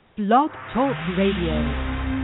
Blog Talk Radio.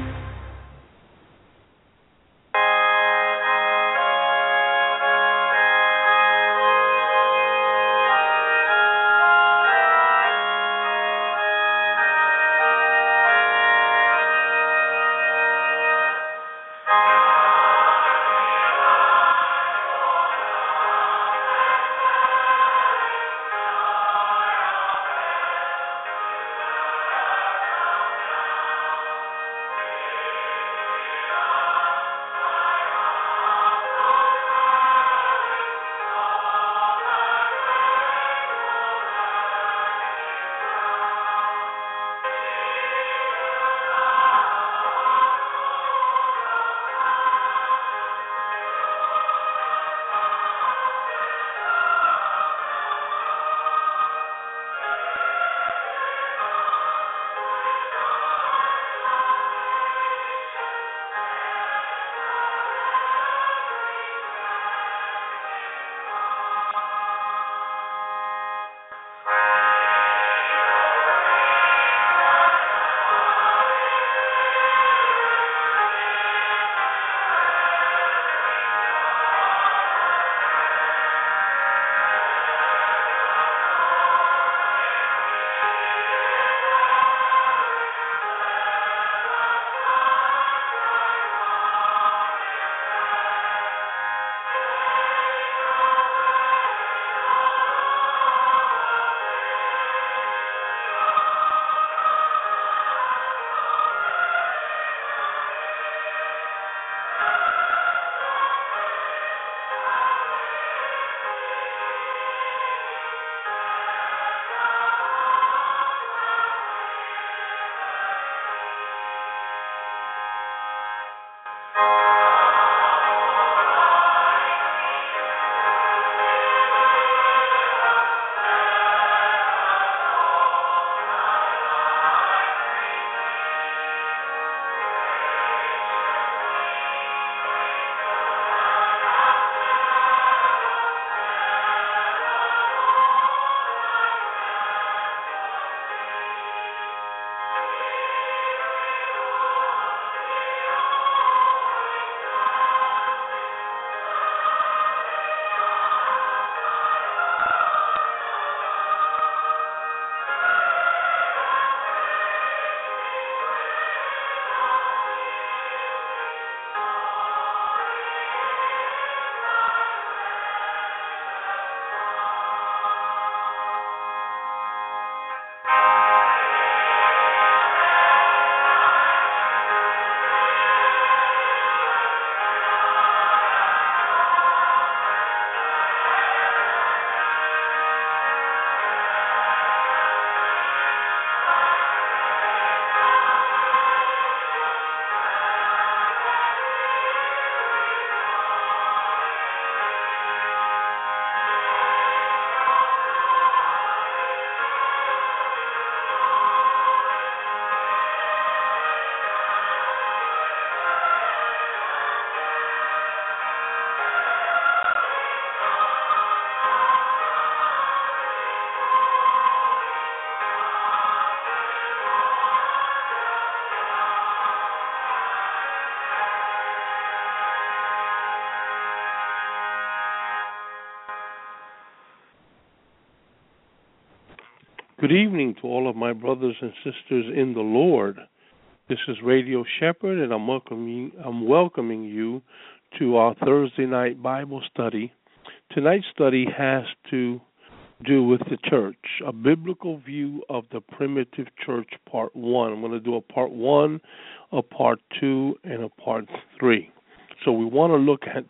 Good evening to all of my brothers and sisters in the Lord. This is Radio Shepherd, and I'm welcoming you to our Thursday night Bible study. Tonight's study has to do with the church, a biblical view of the primitive church, part 1. I'm going to do a part 1, a part 2, and a part 3. So we want to look at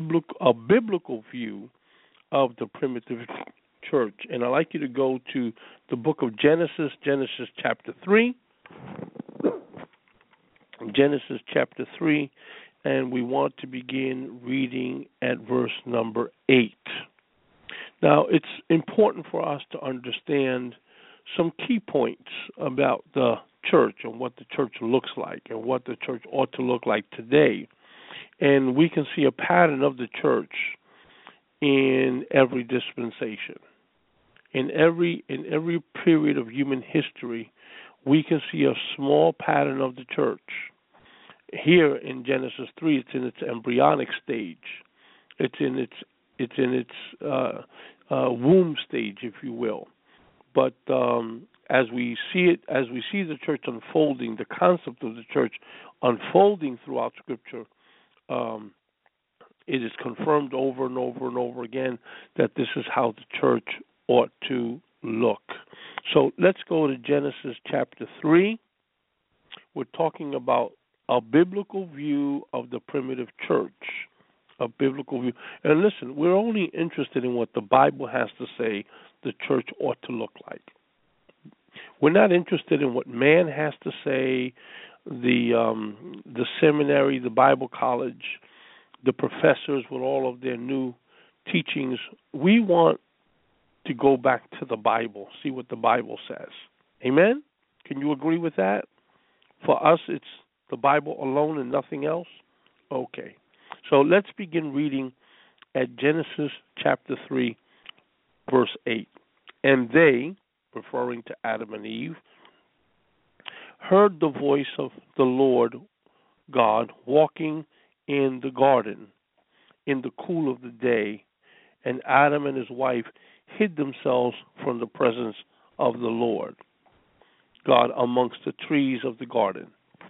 a biblical view of the primitive church. And I'd like you to go to the book of Genesis chapter 3. Genesis chapter 3, and we want to begin reading at verse number 8. Now, it's important for us to understand some key points about the church and what the church looks like and what the church ought to look like today. And we can see a pattern of the church in every dispensation. In every period of human history, we can see a small pattern of the church. Here in Genesis 3, it's in its embryonic stage. It's in its womb stage, if you will. But as we see the church unfolding, the concept of the church unfolding throughout Scripture, it is confirmed over and over and over again that this is how the church ought to look. So let's go to Genesis chapter 3. We're talking about a biblical view of the primitive church. A biblical view. And listen, we're only interested in what the Bible has to say the church ought to look like. We're not interested in what man has to say, the seminary, the Bible college, the professors with all of their new teachings. We want to go back to the Bible, see what the Bible says. Amen? Can you agree with that? For us, it's the Bible alone and nothing else? Okay. So let's begin reading at Genesis chapter 3, verse 8. And they, referring to Adam and Eve, heard the voice of the Lord God walking in the garden in the cool of the day, and Adam and his wife hid themselves from the presence of the Lord God amongst the trees of the garden.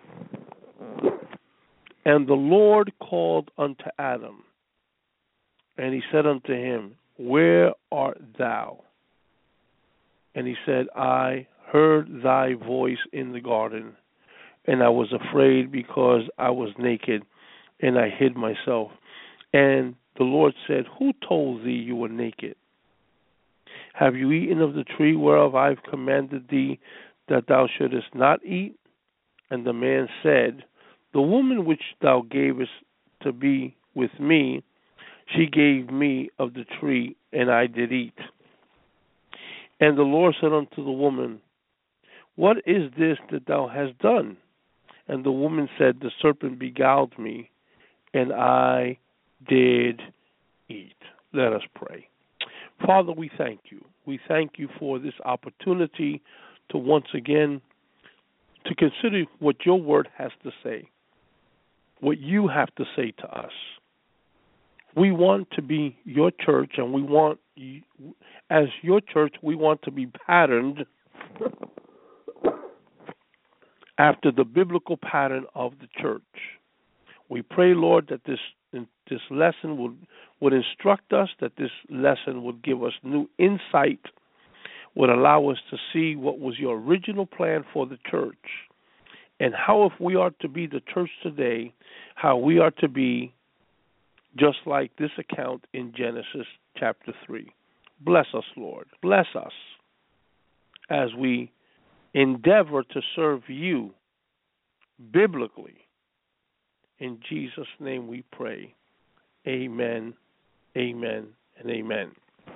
And the Lord called unto Adam, and he said unto him, Where art thou? And he said, I heard thy voice in the garden, and I was afraid because I was naked, and I hid myself. And the Lord said, Who told thee you were naked? Have you eaten of the tree whereof I have commanded thee that thou shouldest not eat? And the man said, The woman which thou gavest to be with me, she gave me of the tree, and I did eat. And the Lord said unto the woman, What is this that thou hast done? And the woman said, The serpent beguiled me, and I did eat. Let us pray. Father, we thank you. We thank you for this opportunity to once again to consider what your word has to say, what you have to say to us. We want to be your church, and we want, as your church, we want to be patterned after the biblical pattern of the church. We pray, Lord, that this lesson would instruct us, that this lesson would give us new insight, would allow us to see what was your original plan for the church, and how, if we are to be the church today, how we are to be just like this account in Genesis chapter 3. Bless us, Lord. Bless us as we endeavor to serve you biblically. In Jesus' name we pray. Amen, amen, and amen.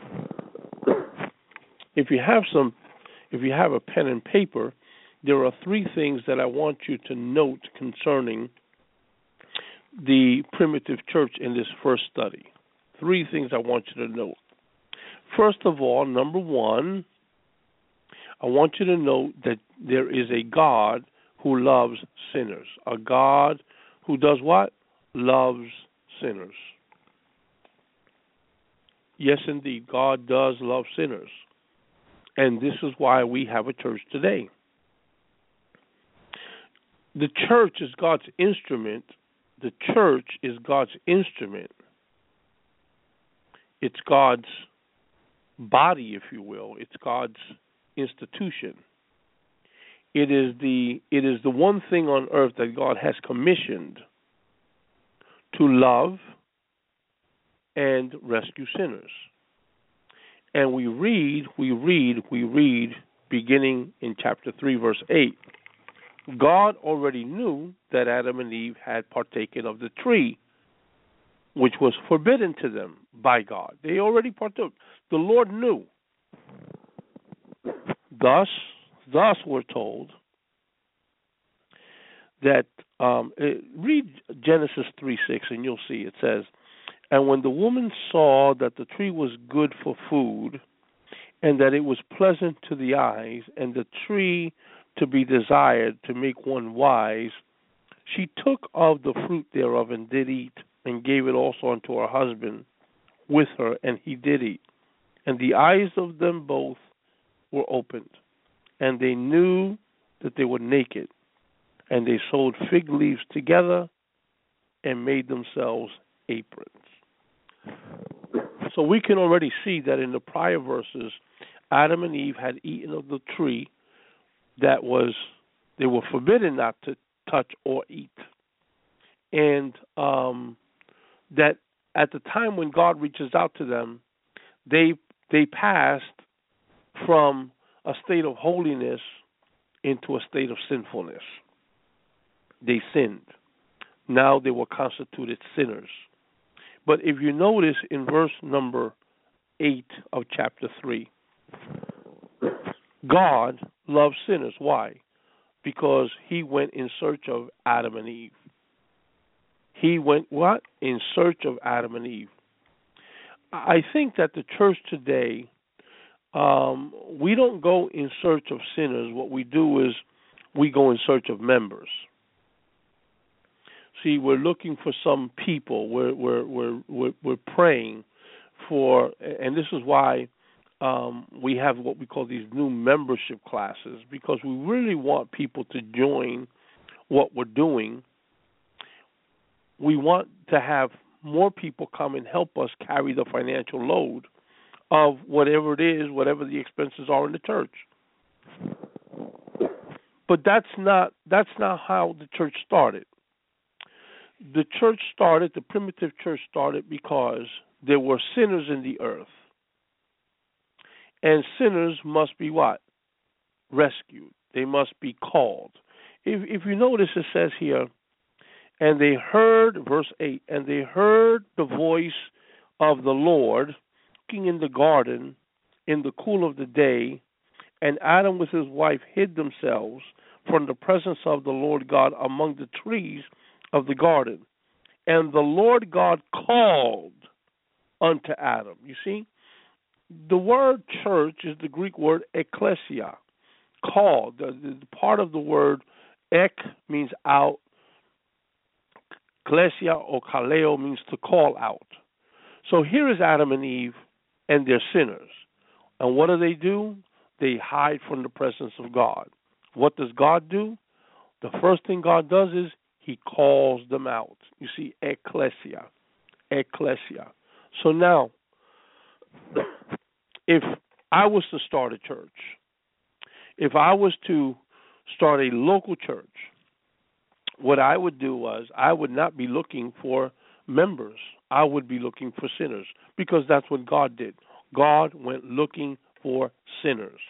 If you have a pen and paper, there are three things that I want you to note concerning the primitive church in this first study. Three things I want you to note. First of all, number one, I want you to note that there is a God who loves sinners. A God who does what? Loves sinners. Yes, indeed, God does love sinners. And this is why we have a church today. The church is God's instrument. The church is God's instrument. It's God's body, if you will. It's God's institution. It is the one thing on earth that God has commissioned to love and rescue sinners. And we read, beginning in chapter 3, verse 8, God already knew that Adam and Eve had partaken of the tree, which was forbidden to them by God. They already partook. The Lord knew. Thus we're told that, read Genesis 3:6 and you'll see it says, And when the woman saw that the tree was good for food, and that it was pleasant to the eyes, and the tree to be desired to make one wise, she took of the fruit thereof and did eat, and gave it also unto her husband with her, and he did eat. And the eyes of them both were opened, and they knew that they were naked, and they sewed fig leaves together and made themselves aprons. So we can already see that in the prior verses, Adam and Eve had eaten of the tree that they were forbidden not to touch or eat. And that at the time when God reaches out to them, they passed from a state of holiness into a state of sinfulness. They sinned. Now they were constituted sinners. But if you notice in verse number 8 of chapter 3, God loves sinners. Why? Because he went in search of Adam and Eve. He went what? In search of Adam and Eve. I think that the church today, we don't go in search of sinners. What we do is we go in search of members. See, we're looking for some people. We're praying for, and this is why we have what we call these new membership classes, because we really want people to join what we're doing. We want to have more people come and help us carry the financial load of whatever it is, whatever the expenses are in the church. But that's not how the church started. The church started, the primitive church started because there were sinners in the earth. And sinners must be what? Rescued. They must be called. If you notice, it says here, and they heard, verse 8, and they heard the voice of the Lord walking in the garden in the cool of the day, and Adam with his wife hid themselves from the presence of the Lord God among the trees of the garden. And the Lord God called unto Adam. You see, the word church is the Greek word ekklesia, called. The part of the word ek means out. Ekklesia or kaleo means to call out. So here is Adam and Eve, and they're sinners. And what do? They hide from the presence of God. What does God do? The first thing God does is he calls them out. You see, ekklesia. So now, if I was to start a church, if I was to start a local church, what I would do was I would not be looking for members. I would be looking for sinners, because that's what God did. God went looking for sinners.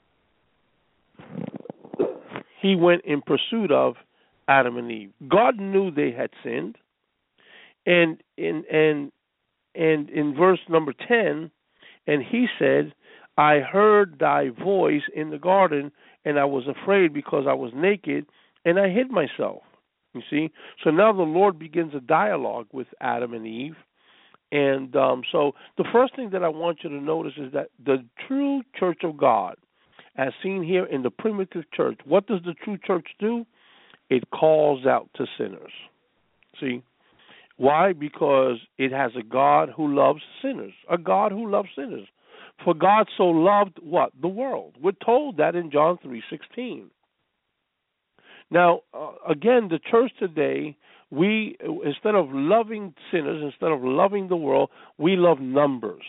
He went in pursuit of Adam and Eve. God knew they had sinned, and in verse number 10, and he said, I heard thy voice in the garden, and I was afraid because I was naked, and I hid myself. You see? So now the Lord begins a dialogue with Adam and Eve. And so the first thing that I want you to notice is that the true church of God, as seen here in the primitive church, what does the true church do? It calls out to sinners. See? Why? Because it has a God who loves sinners, a God who loves sinners. For God so loved what? The world. We're told that in John 3:16. Now, again, the church today, we, instead of loving sinners, instead of loving the world, we love numbers.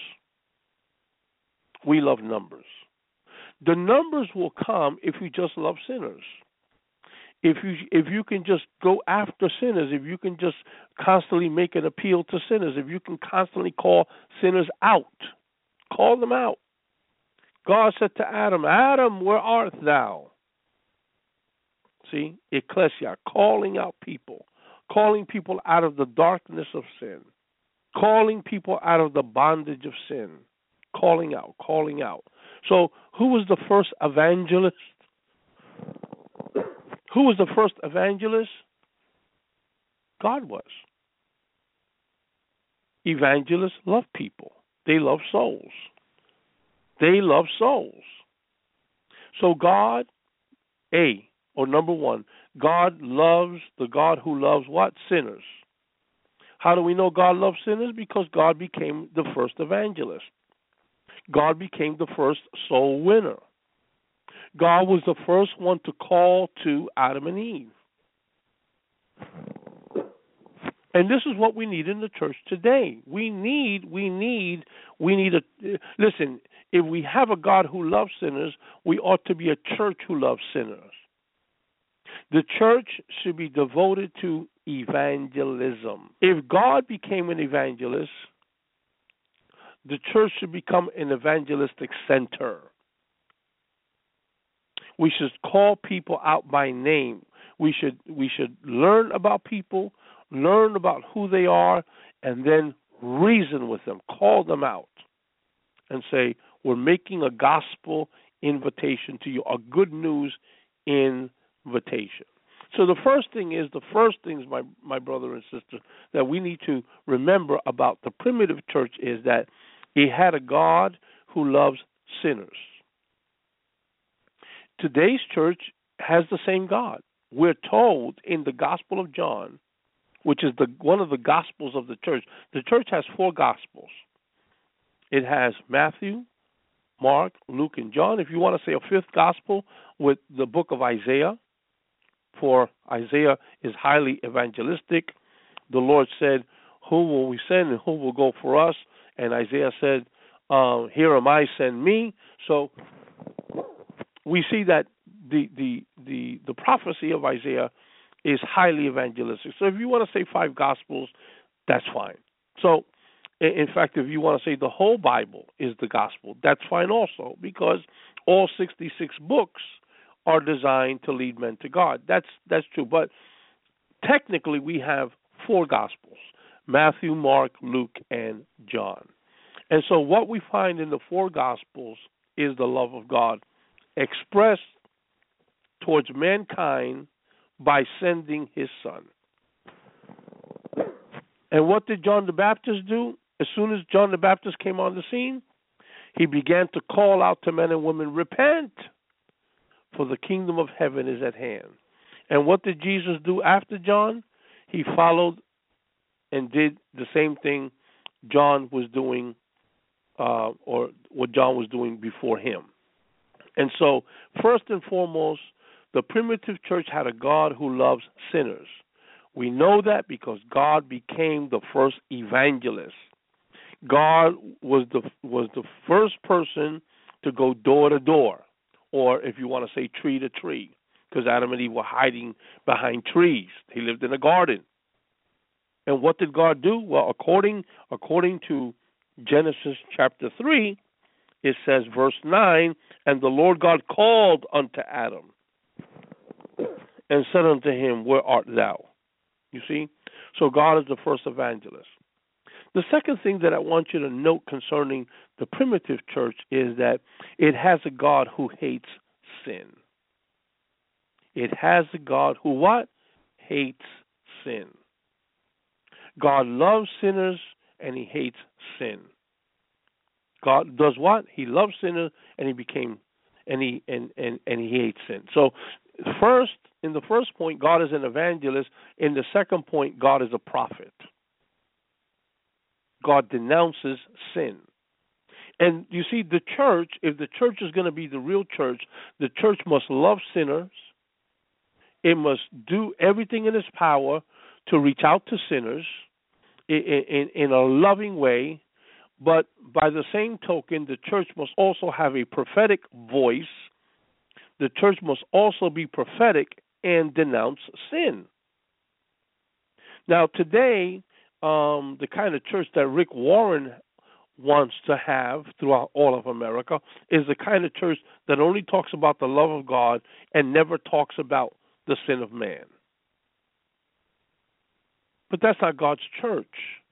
We love numbers. The numbers will come if you just love sinners. If you can just go after sinners, if you can just constantly make an appeal to sinners, if you can constantly call sinners out, call them out. God said to Adam, Adam, where art thou? See, ekklesia, calling out people, calling people out of the darkness of sin, calling people out of the bondage of sin, calling out. So who was the first evangelist? Who was the first evangelist? God was. Evangelists love people. They love souls. So God Number one, the God who loves what? Sinners. How do we know God loves sinners? Because God became the first evangelist. God became the first soul winner. God was the first one to call to Adam and Eve. And this is what we need in the church today. Listen, if we have a God who loves sinners, we ought to be a church who loves sinners. The church should be devoted to evangelism. If God became an evangelist, the church should become an evangelistic center. We should call people out by name. We should learn about people, learn about who they are, and then reason with them, call them out, and say, we're making a gospel invitation to you, a good news invitation. So the first things, my brother and sister, that we need to remember about the primitive church is that it had a God who loves sinners. Today's church has the same God. We're told in the Gospel of John, which is one of the Gospels of the church. The church has 4 Gospels. It has Matthew, Mark, Luke, and John. If you want to say a 5th Gospel with the book of Isaiah, for Isaiah is highly evangelistic. The Lord said, who will we send and who will go for us? And Isaiah said, here am I, send me. So we see that the prophecy of Isaiah is highly evangelistic. So if you want to say 5 Gospels, that's fine. So, in fact, if you want to say the whole Bible is the Gospel, that's fine also, because all 66 books are designed to lead men to God. That's true. But technically, we have 4 Gospels: Matthew, Mark, Luke, and John. And so what we find in the 4 Gospels is the love of God expressed towards mankind by sending his Son. And what did John the Baptist do? As soon as John the Baptist came on the scene, he began to call out to men and women, repent, for the kingdom of heaven is at hand. And what did Jesus do after John? He followed and did the same thing John was doing, or what John was doing before him. And so, first and foremost, the primitive church had a God who loves sinners. We know that because God became the first evangelist. God was the first person to go door to door, or if you want to say tree to tree, because Adam and Eve were hiding behind trees. He lived in a garden. And what did God do? Well, according to Genesis chapter 3, it says, verse 9, and the Lord God called unto Adam and said unto him, where art thou? You see? So God is the first evangelist. The second thing that I want you to note concerning the primitive church is that it has a God who hates sin. It has a God who what? Hates sin. God loves sinners and he hates sin. God does what? He loves sinners and he hates sin. So in the first point, God is an evangelist. In the second point, God is a prophet. God denounces sin. And you see, the church, if the church is going to be the real church, the church must love sinners. It must do everything in its power to reach out to sinners in a loving way. But by the same token, the church must also have a prophetic voice. The church must also be prophetic and denounce sin. Now, today, the kind of church that Rick Warren wants to have throughout all of America is the kind of church that only talks about the love of God and never talks about the sin of man. But that's not God's church.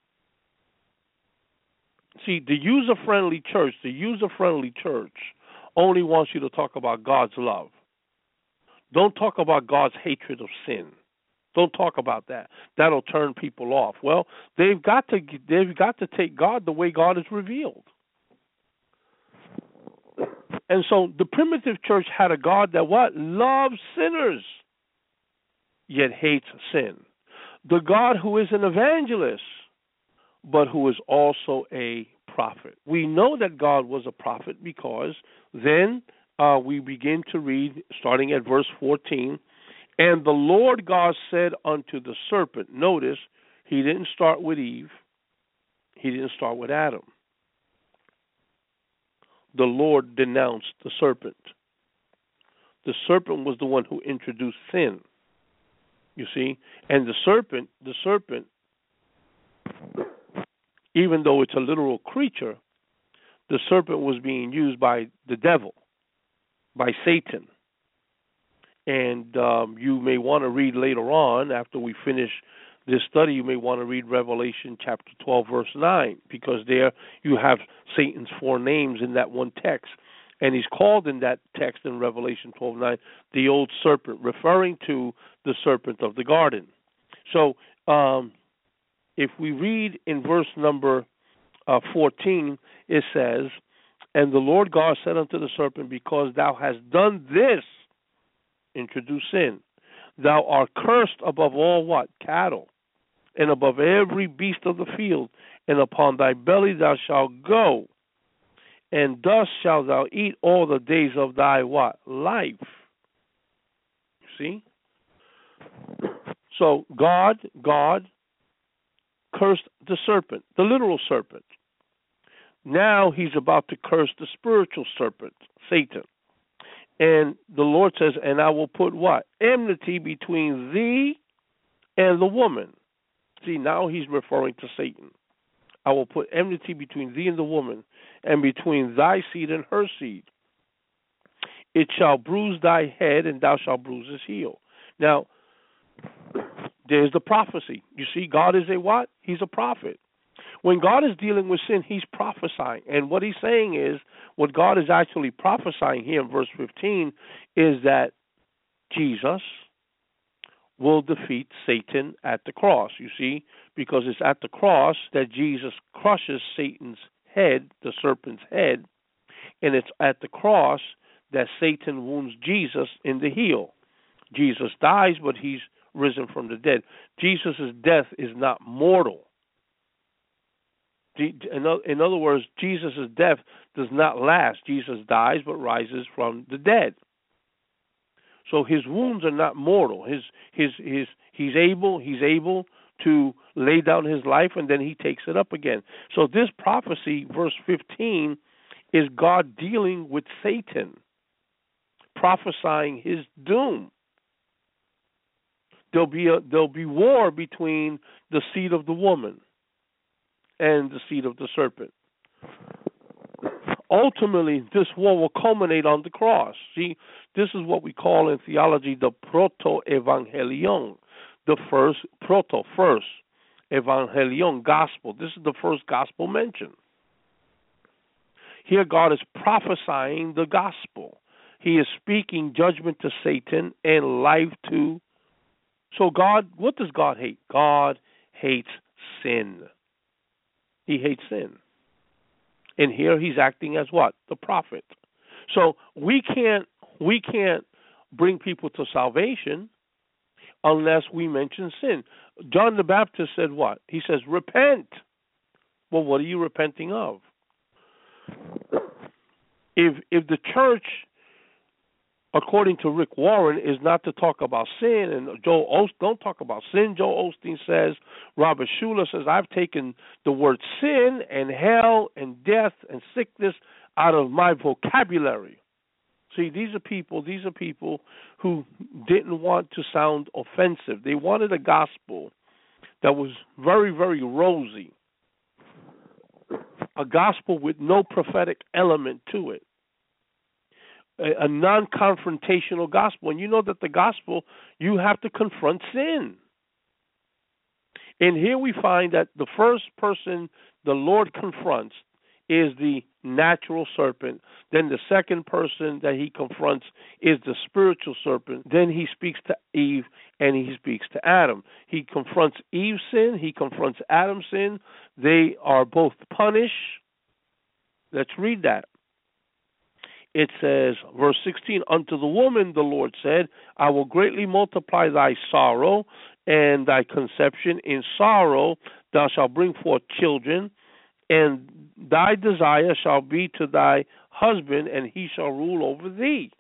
See, the user-friendly church only wants you to talk about God's love. Don't talk about God's hatred of sin. Don't talk about that. That'll turn people off. Well, they've got to take God the way God is revealed. And so the primitive church had a God that what? Loves sinners, yet hates sin. The God who is an evangelist, but who is also a prophet. We know that God was a prophet because then we begin to read, starting at verse 14, and the Lord God said unto the serpent, notice, he didn't start with Eve, he didn't start with Adam. The Lord denounced the serpent. The serpent was the one who introduced sin, you see, and the serpent, even though it's a literal creature, the serpent was being used by the devil, by Satan. And you may want to read later on, after we finish this study, you may want to read Revelation chapter 12, verse 9, because there you have Satan's 4 names in that one text. And he's called in that text in Revelation 12:9 the old serpent, referring to the serpent of the garden. So if we read in verse number 14, it says, and the Lord God said unto the serpent, because thou hast done this, introduce sin, thou art cursed above all what? Cattle, and above every beast of the field, and upon thy belly thou shalt go, and dust shalt thou eat all the days of thy what? Life. See? So God cursed the serpent, the literal serpent. Now he's about to curse the spiritual serpent, Satan. And the Lord says, and I will put what? Enmity between thee and the woman. See, now he's referring to Satan. I will put enmity between thee and the woman, and between thy seed and her seed. It shall bruise thy head, and thou shalt bruise his heel. Now, there's the prophecy. You see, God is a what? He's a prophet. When God is dealing with sin, he's prophesying. And what he's saying is, what God is actually prophesying here in verse 15 is that Jesus will defeat Satan at the cross, you see, because it's at the cross that Jesus crushes Satan's head, the serpent's head, and it's at the cross that Satan wounds Jesus in the heel. Jesus dies, but he's risen from the dead. Jesus' death is not mortal. In other words, Jesus' death does not last. Jesus dies but rises from the dead. So his wounds are not mortal. He's able to lay down his life, and then he takes it up again. So this prophecy, verse 15, is God dealing with Satan, prophesying his doom. There'll be war between the seed of the woman and the seed of the serpent. Ultimately, this war will culminate on the cross. See, this is what we call in theology the proto-evangelion, the first evangelion, gospel. This is the first gospel mentioned. Here God is prophesying the gospel. He is speaking judgment to Satan and life to. So God, what does God hate? God hates sin. He hates sin. And here he's acting as what? The prophet. So we can't bring people to salvation unless we mention sin. John the Baptist said what? He says, repent. Well, what are you repenting of? If the church, according to Rick Warren, is not to talk about sin, and Joel Osteen, don't talk about sin, Joel Osteen says, Robert Schuller says, I've taken the word sin and hell and death and sickness out of my vocabulary. See, these are people who didn't want to sound offensive. They wanted a gospel that was very, very rosy, a gospel with no prophetic element to it. A non-confrontational gospel. And you know that the gospel, you have to confront sin. And here we find that the first person the Lord confronts is the natural serpent. Then the second person that he confronts is the spiritual serpent. Then he speaks to Eve and he speaks to Adam. He confronts Eve's sin. He confronts Adam's sin. They are both punished. Let's read that. it says, verse 16, unto the woman the Lord said, I will greatly multiply thy sorrow and thy conception. In sorrow thou shalt bring forth children, and thy desire shall be to thy husband, and he shall rule over thee.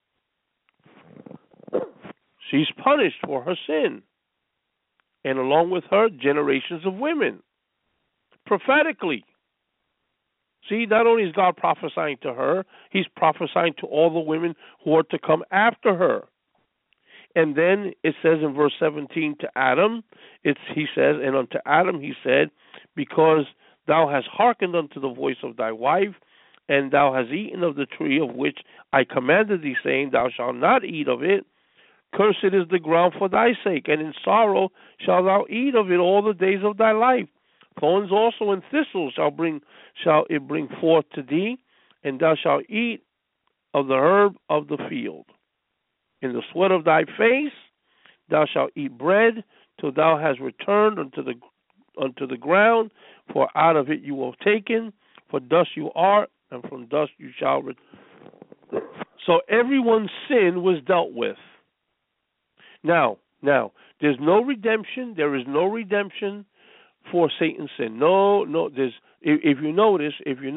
She's punished for her sin, and along with her, generations of women, prophetically. See, not only is God prophesying to her, he's prophesying to all the women who are to come after her. And then it says in verse 17 to Adam, he says, and unto Adam he said, because thou hast hearkened unto the voice of thy wife, and thou hast eaten of the tree of which I commanded thee, saying, thou shalt not eat of it, cursed is the ground for thy sake, and in sorrow shalt thou eat of it all the days of thy life. Thorns also and thistles shall it bring forth to thee, and thou shalt eat of the herb of the field. In the sweat of thy face thou shalt eat bread till thou hast returned unto the ground, for out of it you were taken, for dust you are, and from dust you shall return. So everyone's sin was dealt with. Now, there's no redemption. There is no redemption for Satan's sin. No. There's if you notice,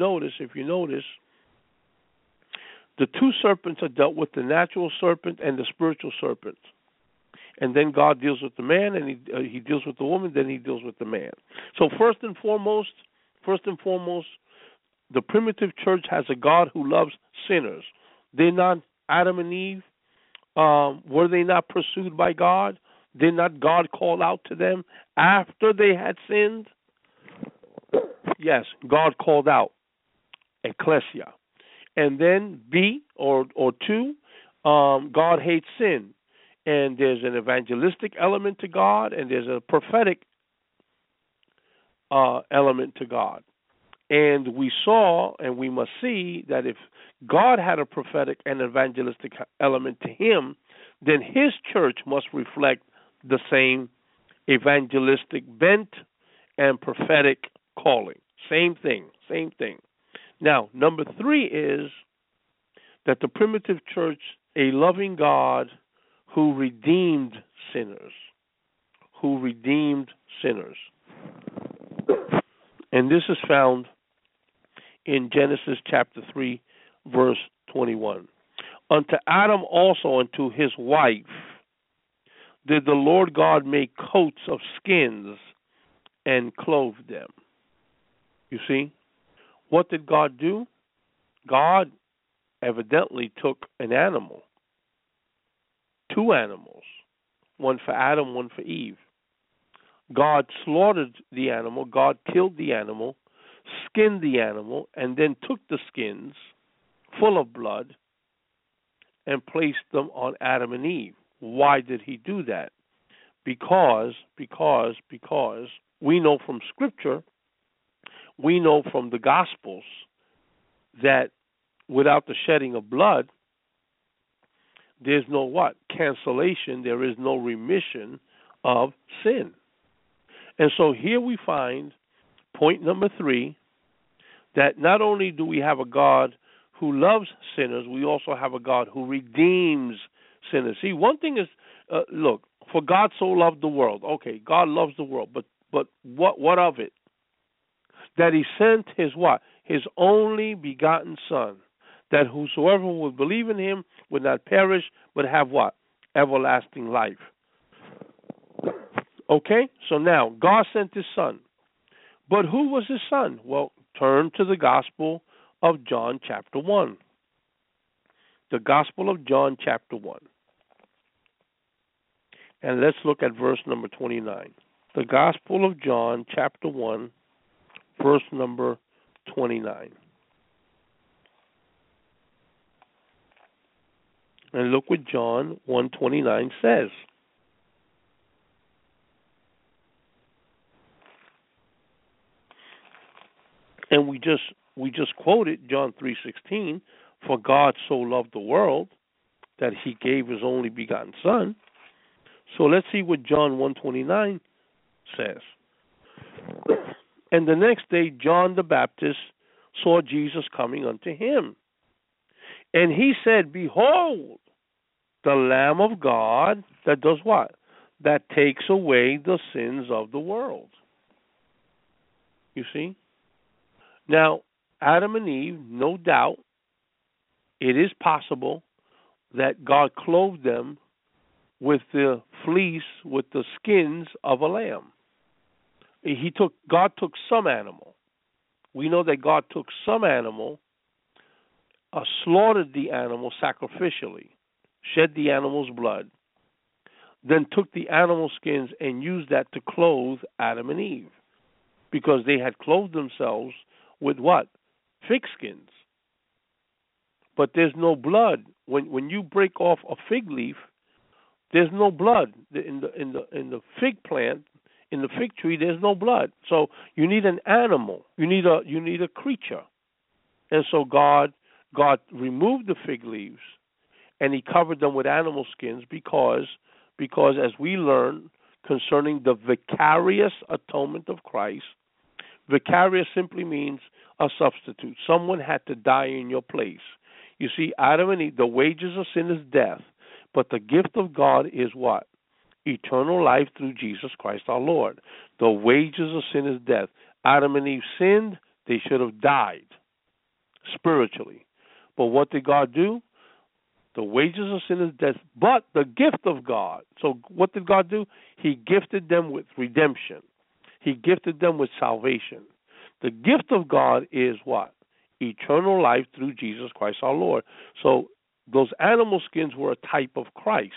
the two serpents are dealt with: the natural serpent and the spiritual serpent. And then God deals with the man, and he deals with the woman. Then he deals with the man. So first and foremost, the primitive church has a God who loves sinners. They're not Adam and Eve. Were they not pursued by God? Did not God call out to them after they had sinned? Yes, God called out, ecclesia. And then two, God hates sin. And there's an evangelistic element to God, and there's a prophetic element to God. And we saw, and we must see, that if God had a prophetic and evangelistic element to him, then his church must reflect the same evangelistic bent and prophetic calling. Same thing. Now, number 3 is that the primitive church, a loving God who redeemed sinners. And this is found in Genesis chapter 3, verse 21. Unto Adam also and to his wife did the Lord God make coats of skins and clothe them. You see, what did God do? God evidently took an animal, 2 animals, one for Adam, one for Eve. God slaughtered the animal, God killed the animal, skinned the animal, and then took the skins full of blood and placed them on Adam and Eve. Why did he do that? Because we know from Scripture, we know from the Gospels that without the shedding of blood, there's no what? Cancellation. There is no remission of sin. And so here we find point number 3, that not only do we have a God who loves sinners, we also have a God who redeems sinners. See, one thing is, look, for God so loved the world. Okay, God loves the world, but what of it? That he sent his what? His only begotten Son, that whosoever would believe in him would not perish, but have what? Everlasting life. Okay, so now, God sent his Son. But who was his Son? Well, turn to the Gospel of John chapter 1. The Gospel of John chapter 1. And let's look at verse number 29. The Gospel of John chapter 1, verse number 29. And look what John 1:29 says. And we just quoted John 3:16, for God so loved the world that he gave his only begotten Son. So let's see what John 1:29 says. And the next day John the Baptist saw Jesus coming unto him, And he said, behold, the Lamb of God that does what? That takes away the sins of the world. You see? Now, Adam and Eve, no doubt, it is possible that God clothed them with the fleece, with the skins of a lamb. God took some animal. We know that God took some animal, slaughtered the animal sacrificially, shed the animal's blood, then took the animal skins and used that to clothe Adam and Eve, because they had clothed themselves with what? Fig skins. But there's no blood. When you break off a fig leaf, there's no blood in the fig plant. In the fig tree, there's no blood. So you need an animal. You need a creature. And so God removed the fig leaves and he covered them with animal skins because as we learn concerning the vicarious atonement of Christ, vicarious simply means a substitute. Someone had to die in your place. You see, Adam and Eve, the wages of sin is death, but the gift of God is what? Eternal life through Jesus Christ our Lord. The wages of sin is death. Adam and Eve sinned, they should have died spiritually. But what did God do? The wages of sin is death, but the gift of God. So what did God do? He gifted them with redemption. He gifted them with salvation. The gift of God is what? Eternal life through Jesus Christ our Lord. So those animal skins were a type of Christ.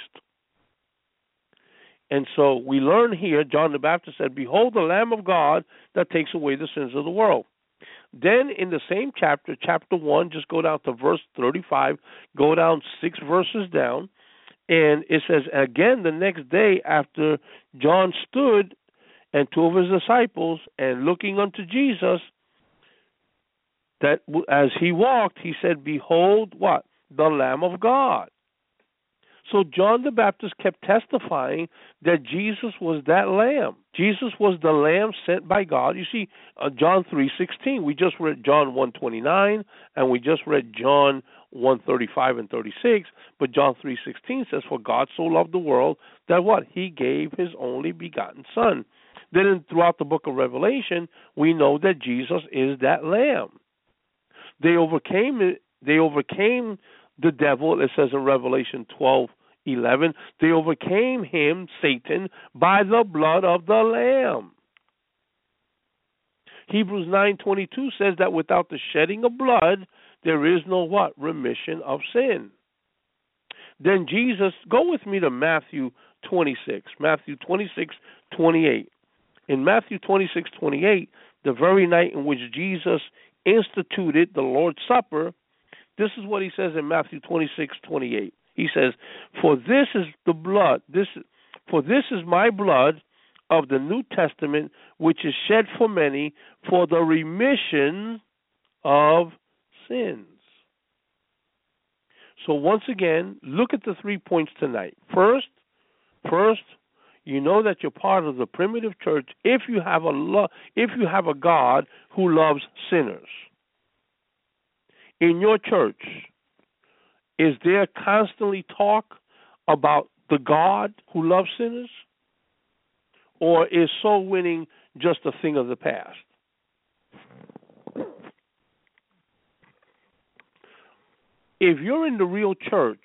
And so we learn here, John the Baptist said, behold the Lamb of God that takes away the sins of the world. Then in the same chapter, chapter 1, just go down to verse 35, go down 6 verses down, and it says, again the next day after John stood and 2 of his disciples, and looking unto Jesus, that as he walked, he said, behold, what? The Lamb of God. So John the Baptist kept testifying that Jesus was that lamb. Jesus was the lamb sent by God. You see, John 3:16. We just read John 1:29, and we just read John 1:35 and 36. But John 3:16 says, for God so loved the world that what? He gave his only begotten Son. Then throughout the book of Revelation, we know that Jesus is that lamb. They overcame the devil, it says in Revelation 12:11, they overcame him, Satan, by the blood of the Lamb. Hebrews 9:22 says that without the shedding of blood, there is no what? Remission of sin. Then Jesus, go with me to Matthew 26, Matthew 26:28. In Matthew 26:28, the very night in which Jesus instituted the Lord's Supper, this is what he says in Matthew 26:28. He says, for this is my blood of the New Testament, which is shed for many for the remission of sins. So once again, look at the 3 points tonight. First, you know that you're part of the primitive church if you have a God who loves sinners. In your church, is there constantly talk about the God who loves sinners? Or is soul winning just a thing of the past? If you're in the real church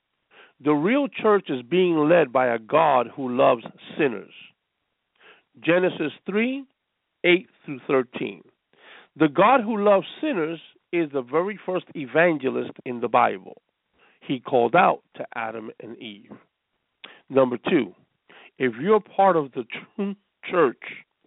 is being led by a God who loves sinners. Genesis 3:8 through 13. The God who loves sinners is the very first evangelist in the Bible. He called out to Adam and Eve. Number 2, if you're part of the true church,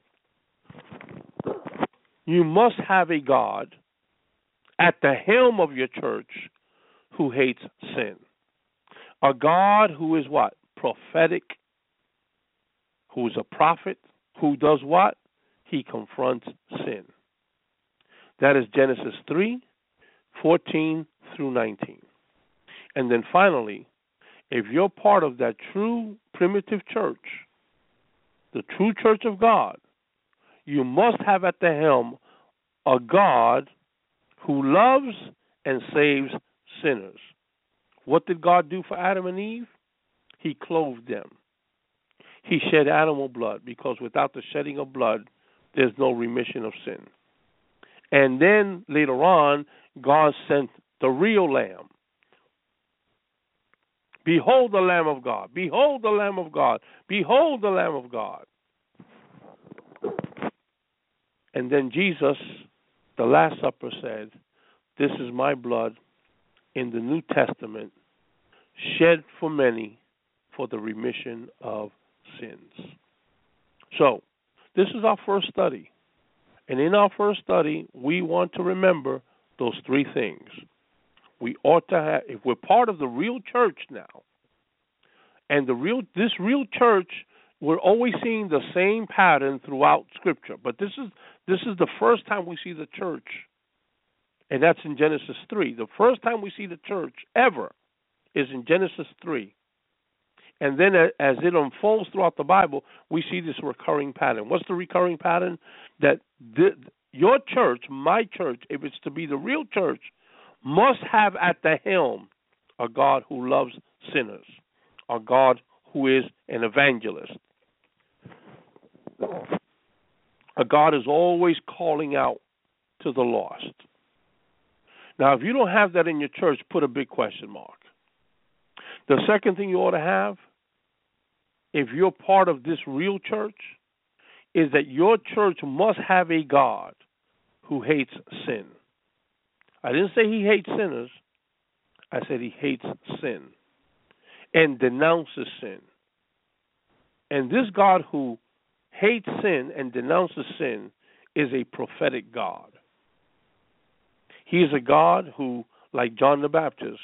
you must have a God at the helm of your church who hates sin. A God who is what? Prophetic, who is a prophet, who does what? He confronts sin. That is Genesis 3:14 through 19. And then finally, if you're part of that true primitive church, the true church of God, you must have at the helm a God who loves and saves sinners. What did God do for Adam and Eve? He clothed them. He shed animal blood, because without the shedding of blood, there's no remission of sin. And then later on, God sent the real lamb. Behold the Lamb of God. Behold the Lamb of God. Behold the Lamb of God. And then Jesus, the Last Supper, said, this is my blood in the New Testament, shed for many for the remission of sins. So, this is our first study. And in our first study, we want to remember those three things. We ought to have, if we're part of the real church now, and this real church, we're always seeing the same pattern throughout Scripture. But this is the first time we see the church, and that's in Genesis 3. The first time we see the church ever is in Genesis 3. And then as it unfolds throughout the Bible, we see this recurring pattern. What's the recurring pattern? That your church, my church, if it's to be the real church, must have at the helm a God who loves sinners, a God who is an evangelist. A God is always calling out to the lost. Now, if you don't have that in your church, put a big question mark. The second thing you ought to have, if you're part of this real church, is that your church must have a God who hates sin. I didn't say he hates sinners. I said he hates sin and denounces sin. And this God who hates sin and denounces sin is a prophetic God. He is a God who, like John the Baptist,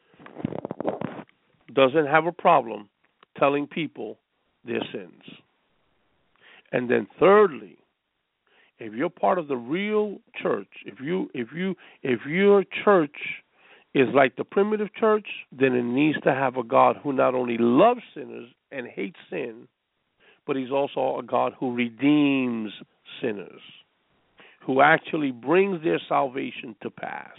doesn't have a problem telling people their sins. And then thirdly, if you're part of the real church, if your church is like the primitive church, then it needs to have a God who not only loves sinners and hates sin, but he's also a God who redeems sinners, who actually brings their salvation to pass.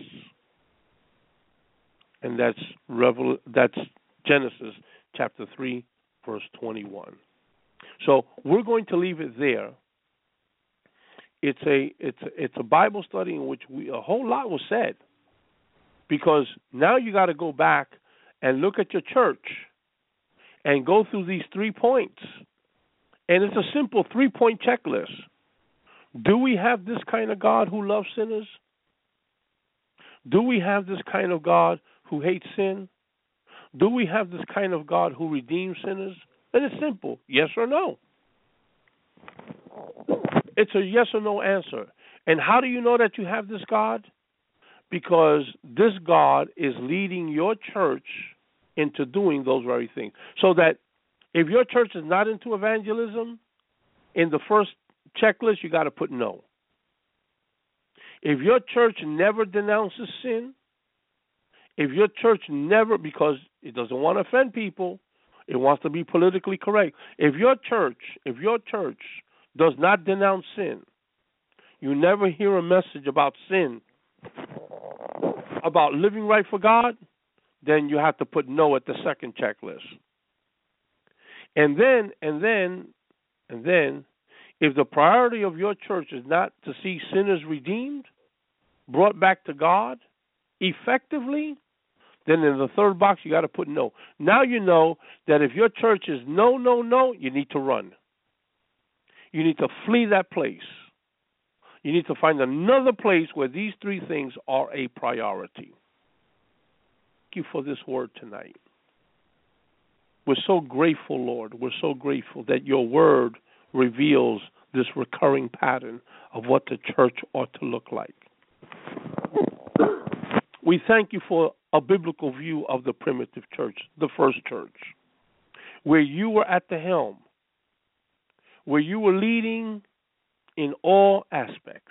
And that's Genesis chapter 3, verse 21. So we're going to leave it there. It's a Bible study in which a whole lot was said, because now you got to go back and look at your church and go through these 3 points. And it's a simple 3-point checklist. Do we have this kind of God who loves sinners? Do we have this kind of God who hates sin? Do we have this kind of God who redeems sinners? And it's simple, yes or no. It's a yes or no answer. And how do you know that you have this God? Because this God is leading your church into doing those very things. So that if your church is not into evangelism, in the first checklist, you got to put no. If your church never denounces sin, if your church never, because it doesn't want to offend people, it wants to be politically correct. If your church does not denounce sin, you never hear a message about sin, about living right for God, then you have to put no at the second checklist. And then, if the priority of your church is not to see sinners redeemed, brought back to God effectively, then in the third box you got to put no. Now you know that if your church is no, no, no, you need to run. You need to flee that place. You need to find another place where these 3 things are a priority. Thank you for this word tonight. We're so grateful, Lord. We're so grateful that your word reveals this recurring pattern of what the church ought to look like. We thank you for a biblical view of the primitive church, the first church, where you were at the helm, where you were leading in all aspects.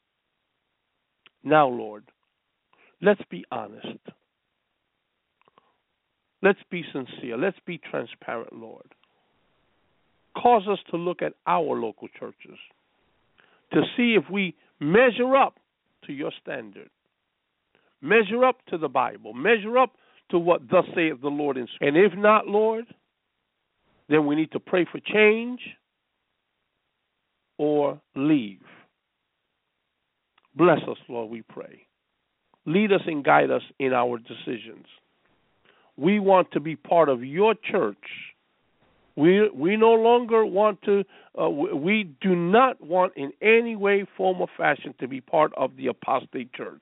Now, Lord, let's be honest. Let's be sincere. Let's be transparent, Lord. Cause us to look at our local churches to see if we measure up to your standard. Measure up to the Bible. Measure up to what thus saith the Lord. And if not, Lord, then we need to pray for change or leave. Bless us, Lord, we pray. Lead us and guide us in our decisions. We want to be part of your church. We no longer want to, we do not want in any way, form, or fashion to be part of the apostate church.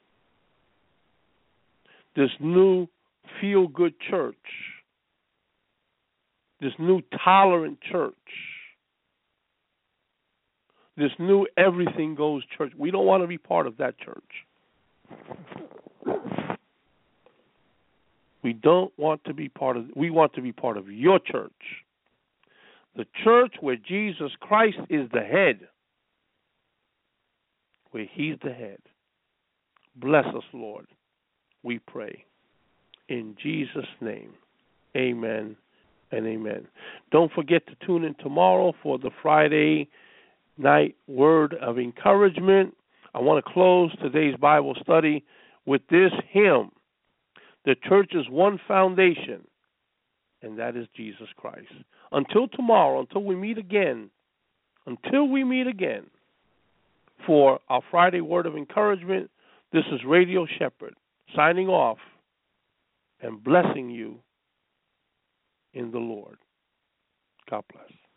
This new feel-good church. This new tolerant church. This new everything goes church. We don't want to be part of that church. We don't want to be part of, we want to be part of your church. The church where Jesus Christ is the head. Where he's the head. Bless us, Lord, we pray. In Jesus' name, amen and amen. Don't forget to tune in tomorrow for the Friday night word of encouragement. I want to close today's Bible study with this hymn. The church's one foundation, and that is Jesus Christ. Until tomorrow, until we meet again for our Friday word of encouragement, this is Radio Shepherd signing off and blessing you in the Lord. God bless.